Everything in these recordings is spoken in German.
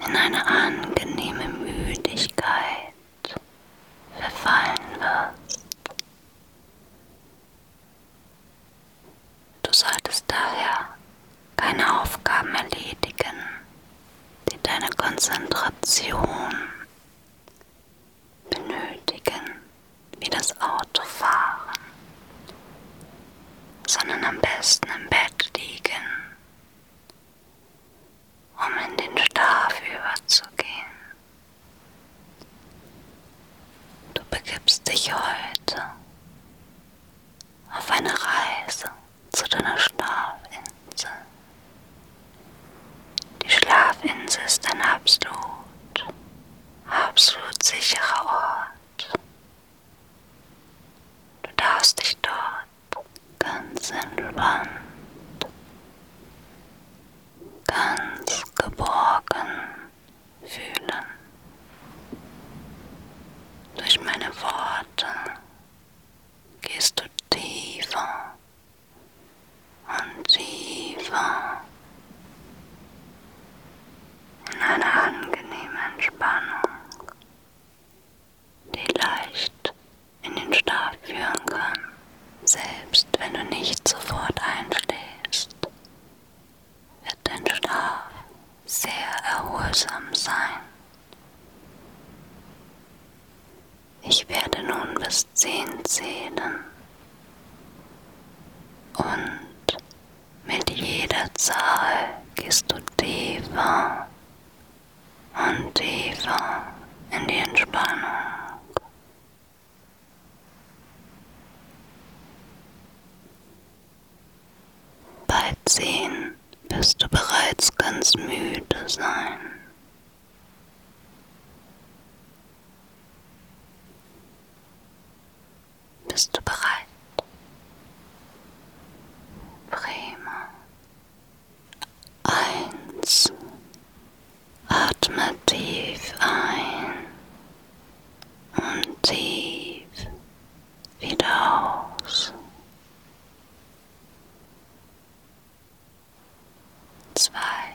in eine angenehme Müdigkeit verfallen wirst. Du solltest daher keine Aufgaben erledigen, die deine Konzentration benötigen, wie das Autofahren, sondern am besten im Bett liegen, um in den Schlaf überzugehen. Du begibst dich heute auf eine Reise zu deiner Schlafinsel. Die Schlafinsel ist ein absolut sicherer Ort. Du darfst dich dort ganz entspannt, ganz geborgen fühlen. Durch meine Worte gehst du tiefer und tiefer in eine angenehme Entspannung, die leicht in den Schlaf führen kann. Selbst wenn du nicht sofort einschläfst, wird dein Schlaf sehr erholsam sein. Ich werde nun bis 10 zählen und mit jeder Zahl gehst du tiefer und tiefer in die Entspannung. Bei 10 wirst du bereits ganz müde sein. Bist du bereit? Prima. 1. Atme tief ein und tief wieder aus. 2.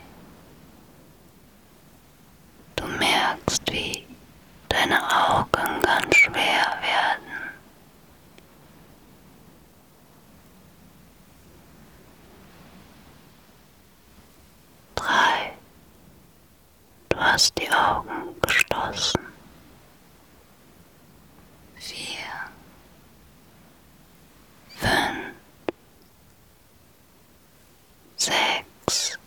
Du merkst, wie deine Augen ganz schwer werden. 3. Du hast die Augen geschlossen. 4. 5. 6.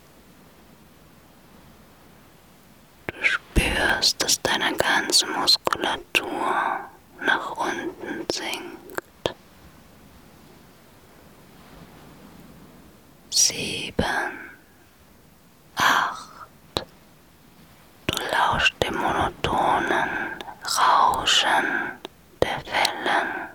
Du spürst, dass deine ganze Muskulatur nach unten sinkt. 7. 8. Du lauschst dem monotonen Rauschen der Wellen.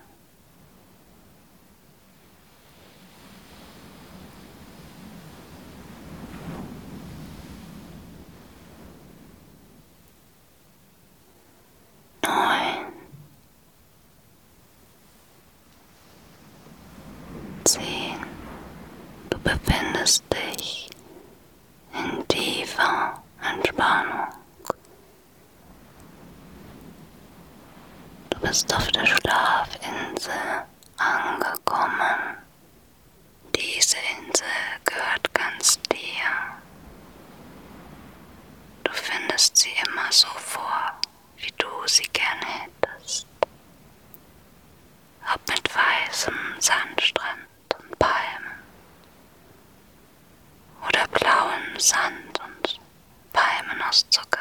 9. 10. Du befindest dich in tiefer Entspannung. Du bist auf der Schlafinsel angekommen. Diese Insel gehört ganz dir. Du findest sie immer so vor, wie du sie gerne hättest. Ob mit weißem Sandstrand und Palmen oder blauem Sand und Palmen aus Zucker.